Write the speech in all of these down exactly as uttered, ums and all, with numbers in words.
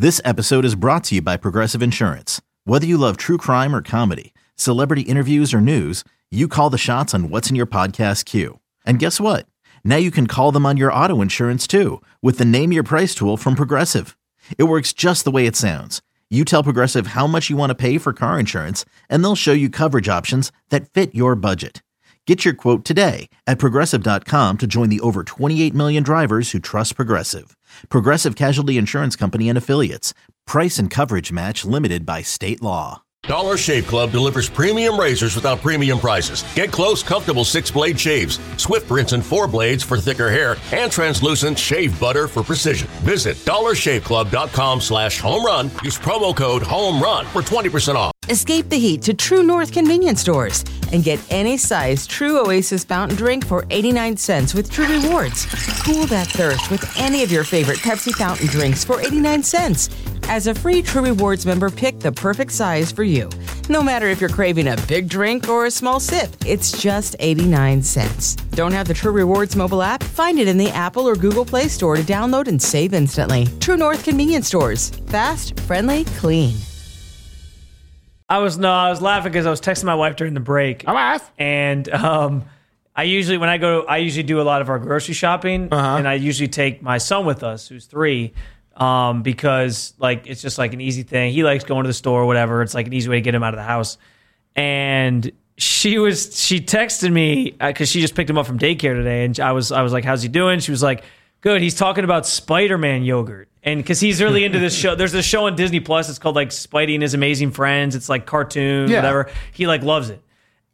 This episode is brought to you by Progressive Insurance. Whether you love true crime or comedy, celebrity interviews or news, you call the shots on what's in your podcast queue. And guess what? Now you can call them on your auto insurance too with the Name Your Price tool from Progressive. It works just the way it sounds. You tell Progressive how much you want to pay for car insurance, and they'll show you coverage options that fit your budget. Get your quote today at Progressive dot com to join the over twenty-eight million drivers who trust Progressive. Progressive Casualty Insurance Company and Affiliates. Price and coverage match limited by state law. Dollar Shave Club delivers premium razors without premium prices. Get close, comfortable six-blade shaves, Swift rinse and four blades for thicker hair, and translucent shave butter for precision. Visit dollar shave club dot com slash home run. Use promo code HOMERUN for twenty percent off. Escape the heat to True North convenience stores and get any size True Oasis fountain drink for eighty-nine cents with True Rewards. Cool that thirst with any of your favorite Pepsi fountain drinks for eighty-nine cents. As a free True Rewards member, pick the perfect size for you. No matter if you're craving a big drink or a small sip, it's just eighty-nine cents. Don't have the True Rewards mobile app? Find it in the Apple or Google Play Store to download and save instantly. True North convenience stores. Fast, friendly, clean. I was no, I was laughing because I was texting my wife during the break. I'm off. And um, I usually, when I go, I usually do a lot of our grocery shopping, uh-huh. and I usually take my son with us, who's three, um, because like it's just like an easy thing. He likes going to the store or whatever. It's like an easy way to get him out of the house. And she was, she texted me because she just picked him up from daycare today, and I was, I was like, "How's he doing?" She was like, "Good." He's talking about Spider-Man yogurt. And because he's really into this show, there's this show on Disney Plus. It's called like Spidey and His Amazing Friends. It's like cartoon, yeah. whatever. He like loves it.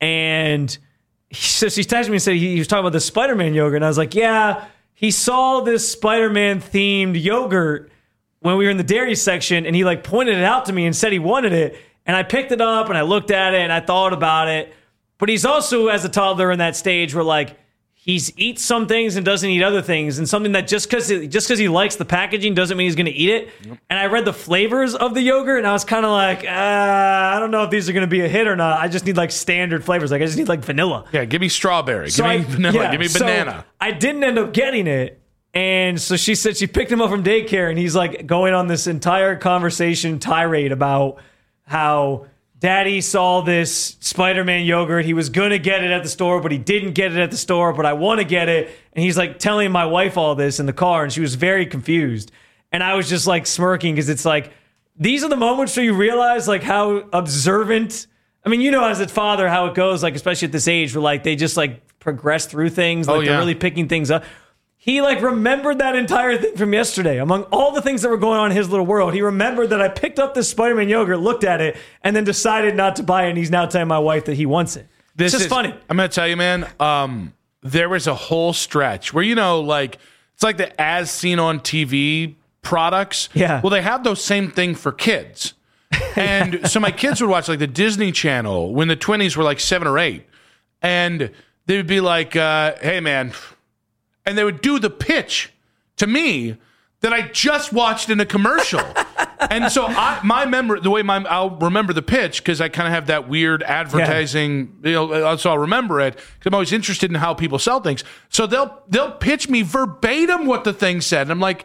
And he, so she texted me and said he, he was talking about the Spider-Man yogurt. And I was like, yeah, he saw this Spider-Man themed yogurt when we were in the dairy section, and he like pointed it out to me and said he wanted it. And I picked it up and I looked at it and I thought about it. But he's also, as a toddler, in that stage where like, He's eats some things and doesn't eat other things, and something that just because just because he likes the packaging doesn't mean he's going to eat it. Yep. And I read the flavors of the yogurt, and I was kind of like, uh, I don't know if these are going to be a hit or not. I just need like standard flavors. Like I just need like vanilla. Yeah, give me strawberry. So give I, me vanilla. Yeah, give me banana. So I didn't end up getting it. And so she said she picked him up from daycare, and he's like going on this entire conversation tirade about how Daddy saw this Spider-Man yogurt. He was going to get it at the store, but he didn't get it at the store, but I want to get it. And he's like telling my wife all this in the car, and she was very confused. And I was just like smirking because it's like, these are the moments where you realize like how observant, I mean, you know, as a father, how it goes, like, especially at this age where like they just like progress through things. Like oh, yeah. they're really picking things up. He like remembered that entire thing from yesterday. Among all the things that were going on in his little world, he remembered that I picked up this Spider-Man yogurt, looked at it, and then decided not to buy it. And he's now telling my wife that he wants it. This it's just is funny. I'm going to tell you, man, um, there was a whole stretch where, you know, like, it's like the as seen on T V products. Yeah. Well, they have those same thing for kids. And so my kids would watch like the Disney Channel when the twinnies were like seven or eight. And they would be like, uh, hey, man. And they would do the pitch to me that I just watched in a commercial. And so I, my memory, the way my, I'll remember the pitch, because I kind of have that weird advertising, yeah. you know, so I'll remember it, because I'm always interested in how people sell things. So they'll they'll pitch me verbatim what the thing said. And I'm like,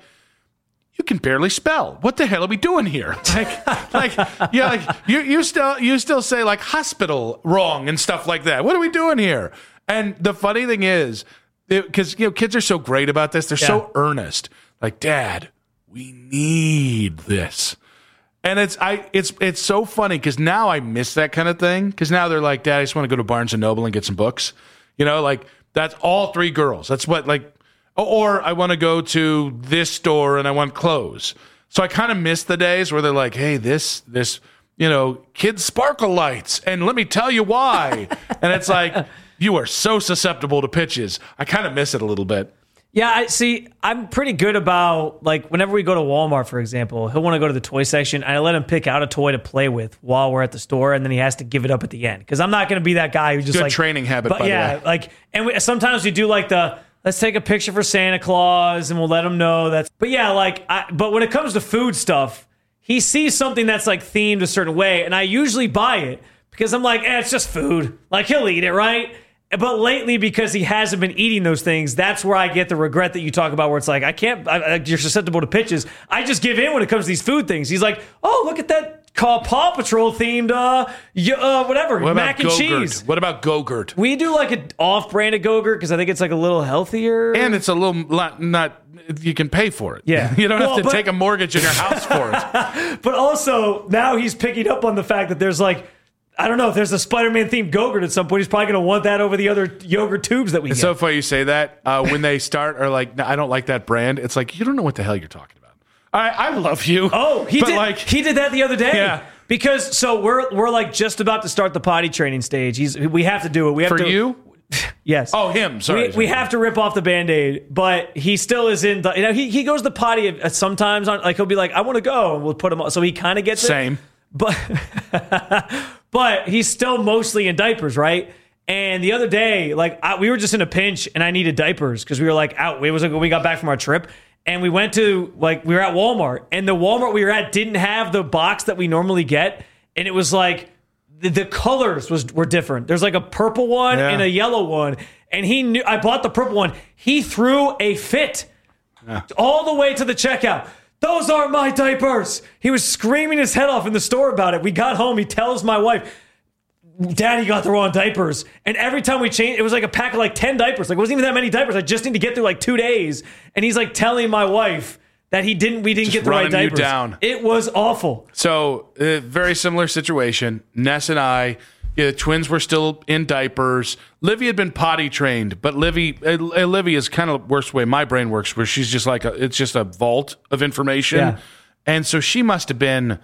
you can barely spell. What the hell are we doing here? Like, like, yeah, like you, you still you still say like hospital wrong and stuff like that. What are we doing here? And the funny thing is, because you know kids are so great about this, they're yeah. so earnest. Like, Dad, we need this, and it's I it's it's so funny because now I miss that kind of thing. Because now they're like, Dad, I just want to go to Barnes and Noble and get some books. You know, like that's all three girls. That's what like, or I want to go to this store and I want clothes. So I kind of miss the days where they're like, hey, this this you know, kids sparkle lights, and let me tell you why. And it's like, you are so susceptible to pitches. I kind of miss it a little bit. Yeah, I see. I'm pretty good about, like, whenever we go to Walmart, for example, he'll want to go to the toy section, and I let him pick out a toy to play with while we're at the store, and then he has to give it up at the end. Because I'm not going to be that guy who just good like training habit. But by yeah, the way. like, and we, sometimes we do like the let's take a picture for Santa Claus, and we'll let him know that's. But yeah, like, I, but when it comes to food stuff, he sees something that's like themed a certain way, and I usually buy it because I'm like, eh, it's just food. Like, he'll eat it, right? But lately, because he hasn't been eating those things, that's where I get the regret that you talk about, where it's like, I can't, I, I, you're susceptible to pitches. I just give in when it comes to these food things. He's like, oh, look at that call Paw Patrol themed, uh, uh whatever, what mac and Go-Gurt? cheese. What about Go-Gurt? We do like an off-branded Go-Gurt because I think it's like a little healthier. And it's a little lot, not, you can pay for it. Yeah. You don't well, have to but, take a mortgage in your house for it. But also, now he's picking up on the fact that there's like, I don't know, if there's a Spider-Man themed Go-Gurt at some point, he's probably going to want that over the other yogurt tubes that we It's get. so funny you say that. Uh, when they start are like, no, I don't like that brand. It's like, you don't know what the hell you're talking about. I, I love you. Oh, he but did. Like, he did that the other day. Yeah. Because so we're we're like just about to start the potty training stage. He's we have to do it. We have for to, you? Yes. Oh, him. Sorry. We, we have to rip off the Band-Aid, but he still is in the, you know, he, he goes to the potty at, sometimes on, like he'll be like, I want to go, and we'll put him on. So he kind of gets Same. it. But but he's still mostly in diapers, right? And the other day, like I, we were just in a pinch and I needed diapers because we were like out. It was like when we got back from our trip. And we went to, like, we were at Walmart, and the Walmart we were at didn't have the box that we normally get. And it was like, the, the colors was were different. There's like a purple one Yeah. and a yellow one. And he knew, I bought the purple one. He threw a fit Yeah. all the way to the checkout. Those aren't my diapers. He was screaming his head off in the store about it. We got home. He tells my wife, Daddy got the wrong diapers. And every time we changed, it was like a pack of like ten diapers. Like it wasn't even that many diapers. I just need to get through like two days. And he's like telling my wife that he didn't, we didn't Just get the right running you diapers. down. It was awful. So, uh, very similar situation. Ness and I, yeah, the twins were still in diapers. Livy had been potty trained, but Livy, uh, Livy is kind of the worst way my brain works, where she's just like, a, it's just a vault of information. Yeah. And so she must have been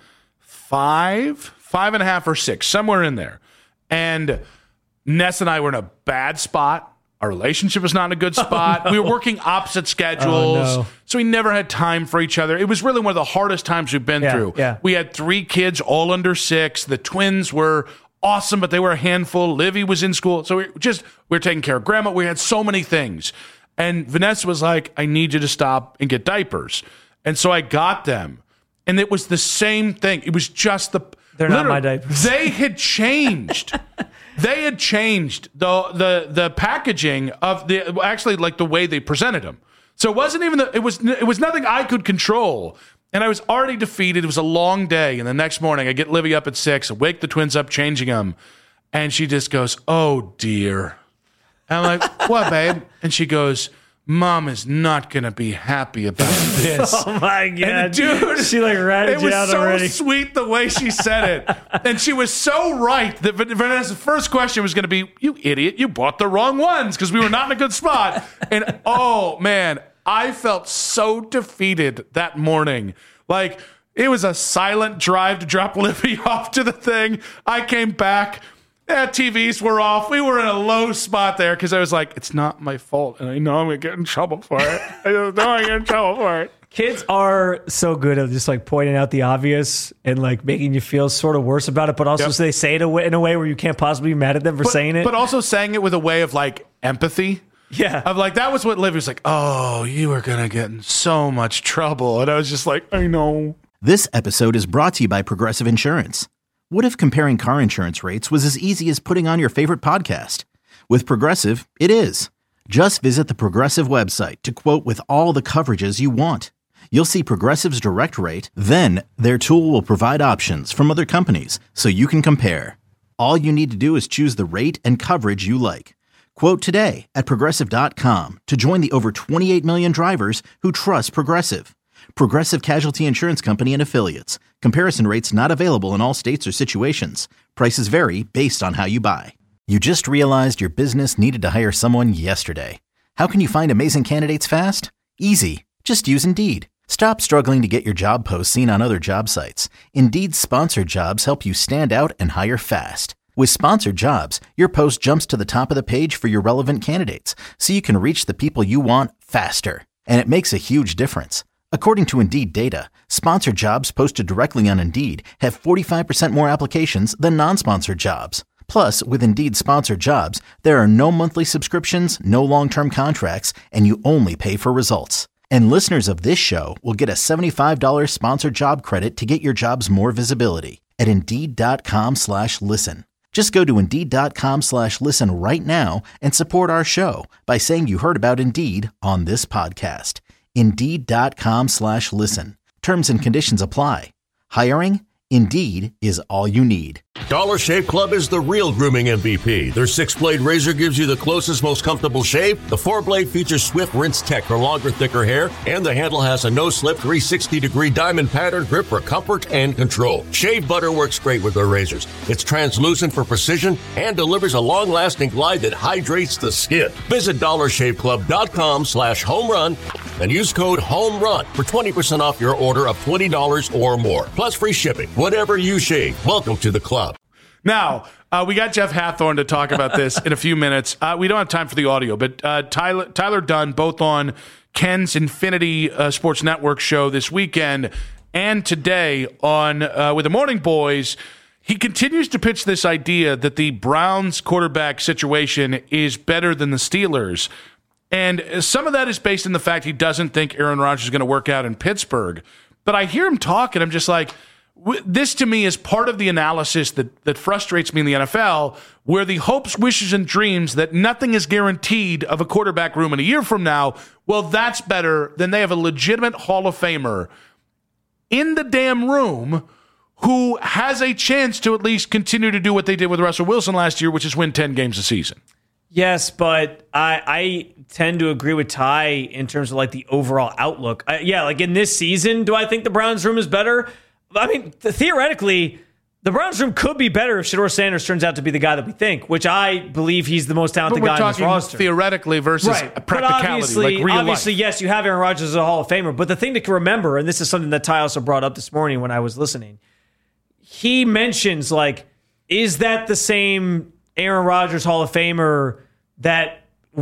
five, five and a half or six, somewhere in there. And Ness and I were in a bad spot. Our relationship was not in a good spot. Oh, no. We were working opposite schedules. Oh, no. So we never had time for each other. It was really one of the hardest times we've been Yeah, through. yeah. We had three kids, all under six. The twins were awesome, but they were a handful. Livy was in school. So we just, we were taking care of grandma. We had so many things. And Vanessa was like, I need you to stop and get diapers. And so I got them. And it was the same thing. It was just the... They're not my diapers. They had changed. They had changed the the the packaging of the actually like the way they presented them. So it wasn't even the, it was it was nothing I could control. And I was already defeated. It was a long day. And the next morning I get Livy up at six, I wake the twins up changing them, and she just goes, "Oh dear." And I'm like, "What, babe?" And she goes, Mom is not going to be happy about this. Oh my God. And dude, she like ratted it you was out so already. sweet the way she said it. And she was so right that Vanessa's first question was going to be, you idiot, you bought the wrong ones because we were not in a good spot. And oh man, I felt so defeated that morning. Like it was a silent drive to drop Livy off to the thing. I came back. Yeah, T Vs were off. We were in a low spot there because I was like, it's not my fault. And I know I'm going to get in trouble for it. I just know I'm going to get in trouble for it. Kids are so good at just like pointing out the obvious and like making you feel sort of worse about it, but also Yep. they say it in a way where you can't possibly be mad at them for But, saying it. but also saying it with a way of like empathy. yeah. Of like, that was what Livy was like, oh, you are going to get in so much trouble. And I was just like, I know. This episode is brought to you by Progressive Insurance. What if comparing car insurance rates was as easy as putting on your favorite podcast? With Progressive, it is. Just visit the Progressive website to quote with all the coverages you want. You'll see Progressive's direct rate, then their tool will provide options from other companies so you can compare. All you need to do is choose the rate and coverage you like. Quote today at Progressive dot com to join the over twenty-eight million drivers who trust Progressive. Progressive Casualty Insurance Company and Affiliates. Comparison rates not available in all states or situations. Prices vary based on how you buy. You just realized your business needed to hire someone yesterday. How can you find amazing candidates fast? Easy. Just use Indeed. Stop struggling to get your job posts seen on other job sites. Indeed's sponsored jobs help you stand out and hire fast. With sponsored jobs, your post jumps to the top of the page for your relevant candidates, so you can reach the people you want faster. And it makes a huge difference. According to Indeed data, sponsored jobs posted directly on Indeed have forty-five percent more applications than non-sponsored jobs. Plus, with Indeed sponsored jobs, there are no monthly subscriptions, no long-term contracts, and you only pay for results. And listeners of this show will get a seventy-five dollars sponsored job credit to get your jobs more visibility at Indeed.com slash listen. Just go to Indeed.com slash listen right now and support our show by saying you heard about Indeed on this podcast. Indeed.com slash listen. Terms and conditions apply. Hiring? Indeed is all you need. Dollar Shave Club is the real grooming M V P. Their six-blade razor gives you the closest, most comfortable shave. The four-blade features swift rinse tech for longer, thicker hair. And the handle has a no-slip three sixty degree diamond pattern grip for comfort and control. Shave butter works great with their razors. It's translucent for precision and delivers a long-lasting glide that hydrates the skin. Visit dollar shave club dot com slash home run and use code HOMERUN for twenty percent off your order of twenty dollars or more. Plus free shipping. Whatever you shave, welcome to the club. Now, uh, we got Jeff Hathhorn to talk about this in a few minutes. Uh, we don't have time for the audio, but uh, Tyler, Tyler Dunne, both on Ken's Infinity uh, Sports Network show this weekend and today on uh, with the Morning Boys, he continues to pitch this idea that the Browns quarterback situation is better than the Steelers. And some of that is based in the fact he doesn't think Aaron Rodgers is going to work out in Pittsburgh. But I hear him talk, and I'm just like, this to me is part of the analysis that, that frustrates me in the N F L, where the hopes, wishes, and dreams that nothing is guaranteed of a quarterback room in a year from now, well, that's better than they have a legitimate Hall of Famer in the damn room who has a chance to at least continue to do what they did with Russell Wilson last year, which is win ten games a season. Yes, but I, I tend to agree with Ty in terms of like the overall outlook. I, yeah, like in this season, do I think the Browns room is better? I mean, th- theoretically, the Browns room could be better if Shedeur Sanders turns out to be the guy that we think, which I believe he's the most talented guy in this roster. Theoretically versus right. practicality, but obviously, like real obviously, life. yes, you have Aaron Rodgers as a Hall of Famer, but the thing to remember, and this is something that Ty also brought up this morning when I was listening, he mentions, like, is that the same Aaron Rodgers Hall of Famer that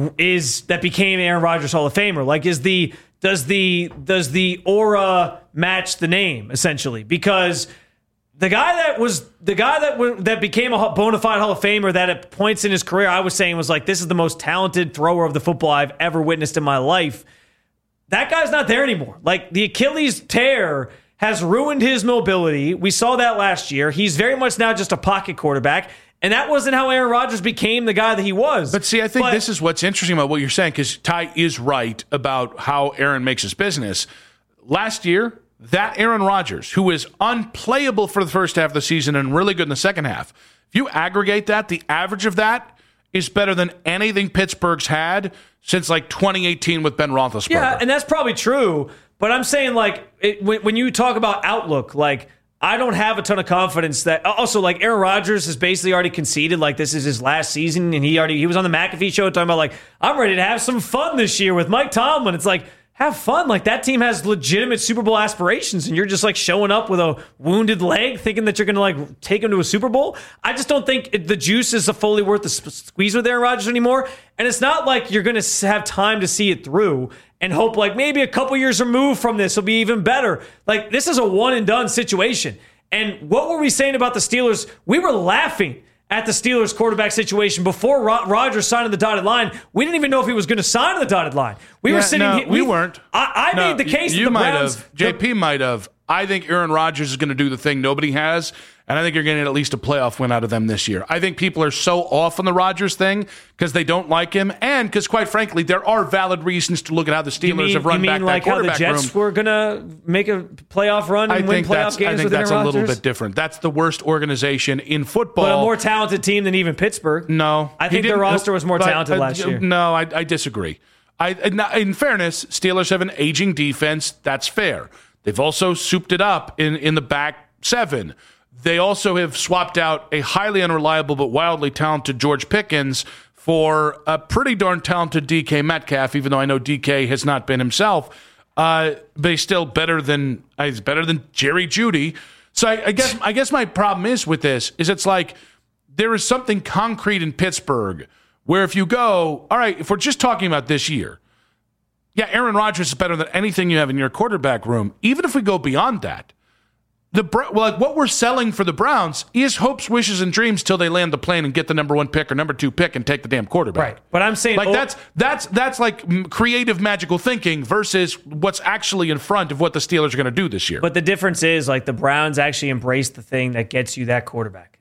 is that became Aaron Rodgers Hall of Famer? Like, is the does the does the aura match the name essentially? Because the guy that was the guy that w- that became a bona fide Hall of Famer that at points in his career I was saying was like, this is the most talented thrower of the football I've ever witnessed in my life. That guy's not there anymore. Like, the Achilles tear has ruined his mobility. We saw that last year. He's very much now just a pocket quarterback. And that wasn't how Aaron Rodgers became the guy that he was. But see, I think but, this is what's interesting about what you're saying, because Ty is right about how Aaron makes his business. Last year, that Aaron Rodgers, who was unplayable for the first half of the season and really good in the second half, if you aggregate that, the average of that is better than anything Pittsburgh's had since like twenty eighteen with Ben Roethlisberger. Yeah, and that's probably true. But I'm saying, like, it, when, when you talk about outlook, like, I don't have a ton of confidence that also, like, Aaron Rodgers has basically already conceded like this is his last season, and he already he was on the McAfee show talking about like, I'm ready to have some fun this year with Mike Tomlin. It's like, have fun. Like, that team has legitimate Super Bowl aspirations, and you're just like showing up with a wounded leg thinking that you're going to like take him to a Super Bowl. I just don't think it, the juice is fully worth the squeeze with Aaron Rodgers anymore. And it's not like you're going to have time to see it through and hope like maybe a couple years removed from this will be even better. Like, this is a one and done situation. And what were we saying about the Steelers? We were laughing at the Steelers quarterback situation before Ro- Rodgers signed on the dotted line. We didn't even know if he was going to sign on the dotted line. We yeah, were sitting no, here. We, we weren't. I, I no, made the case you that the might Browns, have. J P might have. I think Aaron Rodgers is going to do the thing nobody has, and I think you're getting at least a playoff win out of them this year. I think people are so off on the Rodgers thing because they don't like him, and because, quite frankly, there are valid reasons to look at how the Steelers mean, have run you back mean like that quarterback how the Jets room. were going to make a playoff run and I win think playoff that's, games I think with that's Aaron a little Rodgers? bit different. That's the worst organization in football. But a more talented team than even Pittsburgh. No. I think their roster was more but, talented uh, last year. No, I, I disagree. I, in fairness, Steelers have an aging defense. That's fair. They've also souped it up in, in the back seven. They also have swapped out a highly unreliable but wildly talented George Pickens for a pretty darn talented D K Metcalf, even though I know D K has not been himself. Uh, but he's still better than uh, he's better than Jerry Jeudy. So I, I guess I guess my problem is with this is it's like there is something concrete in Pittsburgh where if you go, all right, if we're just talking about this year, yeah, Aaron Rodgers is better than anything you have in your quarterback room. Even if we go beyond that, the well, like what we're selling for the Browns is hopes, wishes, and dreams till they land the plane and get the number one pick or number two pick and take the damn quarterback. Right, but I'm saying like oh, that's that's that's like creative, magical thinking versus what's actually in front of what the Steelers are going to do this year. But the difference is like the Browns actually embrace the thing that gets you that quarterback.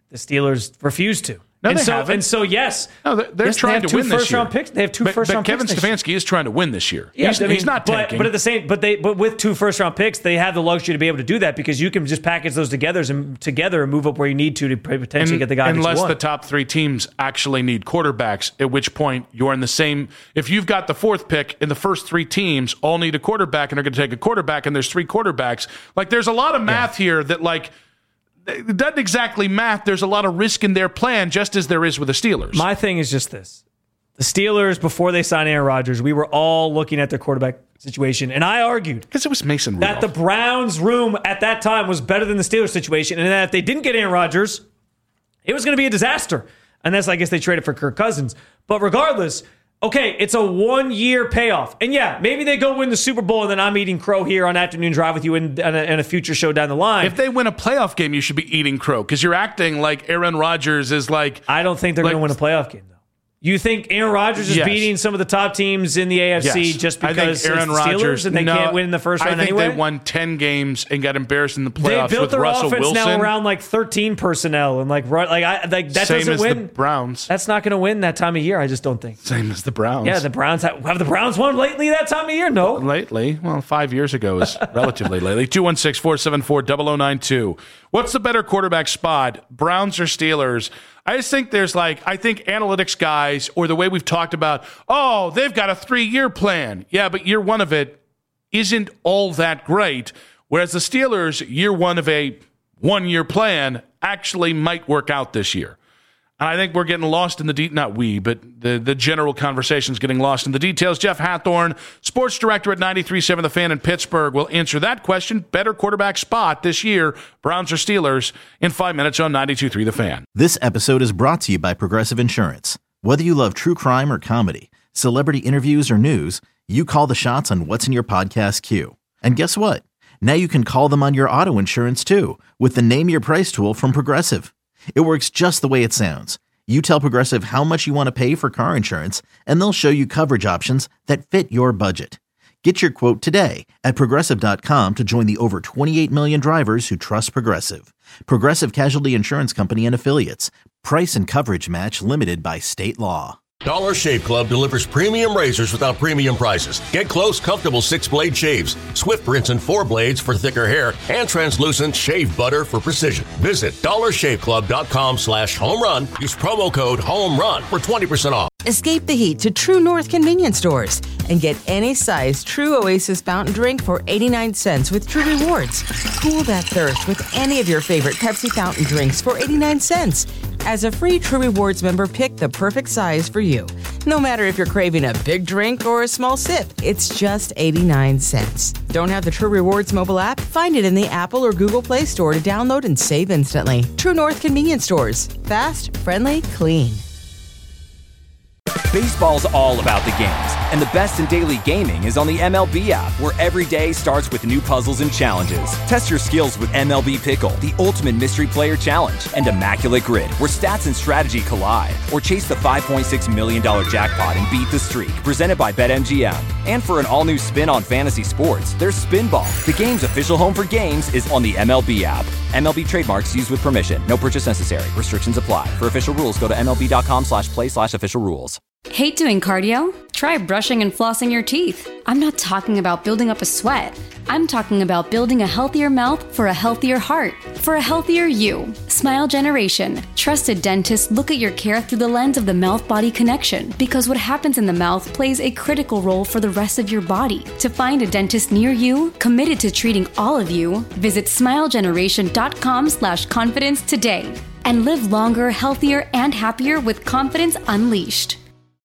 The Steelers refused to. No, and they so, haven't. And so, yes. No, they're, they're yes, trying they have to two win this first year. round picks. They have two but, first but round Kevin picks. Kevin Stefanski is trying to win this year. Yeah, he's, I mean, he's not but, tanking. But at the same, but they, but with two first round picks, they have the luxury to be able to do that because you can just package those together and together and move up where you need to to potentially and, get the guy. Unless that you the want. top three teams actually need quarterbacks, at which point you're in the same. If you've got the fourth pick and the first three teams all need a quarterback and they're going to take a quarterback and there's three quarterbacks, like there's a lot of math yeah. here that like. It doesn't exactly math. There's a lot of risk in their plan, just as there is with the Steelers. My thing is just this. The Steelers, before they signed Aaron Rodgers, we were all looking at their quarterback situation, and I argued because it was Mason Rudolph. That the Browns' room at that time was better than the Steelers' situation, and that if they didn't get Aaron Rodgers, it was going to be a disaster. And that's, I guess, they traded for Kirk Cousins. But regardless, okay, it's a one-year payoff. And yeah, maybe they go win the Super Bowl, and then I'm eating crow here on Afternoon Drive with you in, in, a, in a future show down the line. If they win a playoff game, you should be eating crow because you're acting like Aaron Rodgers is like... I don't think they're like, going to win a playoff game, though. You think Aaron Rodgers is yes. beating some of the top teams in the A F C yes. just because I think Aaron it's the Steelers Rodgers, and they no, can't win in the first round anyway? I think anyway? they won ten games and got embarrassed in the playoffs they built with their Russell offense Wilson. now around like thirteen personnel and like like I like that Same doesn't as win. The Browns. That's not going to win that time of year. I just don't think. Same as the Browns. Yeah, the Browns have, have the Browns won lately that time of year. No, lately. Well, five years ago is relatively lately. two one six, four seven four, zero zero nine two. What's the better quarterback spot, Browns or Steelers? I just think there's like, I think analytics guys or the way we've talked about, oh, they've got a three-year plan. Yeah, but year one of it isn't all that great. Whereas the Steelers, year one of a one-year plan actually might work out this year. And I think we're getting lost in the de- not we, but the, the general conversation is getting lost in the details. Jeff Hathorn, sports director at ninety-three point seven The Fan in Pittsburgh, will answer that question. Better quarterback spot this year, Browns or Steelers, in five minutes on ninety-two point three The Fan. This episode is brought to you by Progressive Insurance. Whether you love true crime or comedy, celebrity interviews or news, you call the shots on what's in your podcast queue. And guess what? Now you can call them on your auto insurance too with the Name Your Price tool from Progressive. It works just the way it sounds. You tell Progressive how much you want to pay for car insurance, and they'll show you coverage options that fit your budget. Get your quote today at Progressive dot com to join the over twenty-eight million drivers who trust Progressive. Progressive Casualty Insurance Company and Affiliates. Price and coverage match limited by state law. Dollar Shave Club delivers premium razors without premium prices. Get close, comfortable six-blade shaves, Swift rinse and four blades for thicker hair, and translucent shave butter for precision. Visit dollar shave club dot com slash home run. Use promo code HOMERUN for twenty percent off. Escape the heat to True North convenience stores and get any size True Oasis fountain drink for eighty-nine cents with True Rewards. Cool that thirst with any of your favorite Pepsi fountain drinks for eighty-nine cents. As a free True Rewards member, pick the perfect size for you. No matter if you're craving a big drink or a small sip, it's just eighty-nine cents. Don't have the True Rewards mobile app? Find it in the Apple or Google Play Store to download and save instantly. True North convenience stores. Fast, friendly, clean. Baseball's all about the games, and the best in daily gaming is on the M L B app, where every day starts with new puzzles and challenges. Test your skills with M L B Pickle, the ultimate mystery player challenge, and Immaculate Grid, where stats and strategy collide. Or chase the five point six million dollars jackpot and beat the streak, presented by BetMGM. And for an all-new spin on fantasy sports, there's Spinball. The game's official home for games is on the M L B app. M L B trademarks used with permission. No purchase necessary. Restrictions apply. For official rules, go to MLB.com slash play slash official rules. Hate doing cardio? Try brushing and flossing your teeth. I'm not talking about building up a sweat. I'm talking about building a healthier mouth for a healthier heart, for a healthier you. Smile Generation. Trusted dentists look at your care through the lens of the mouth-body connection, because what happens in the mouth plays a critical role for the rest of your body. To find a dentist near you, committed to treating all of you, visit smilegeneration.com slash confidence today and live longer, healthier, and happier with confidence unleashed.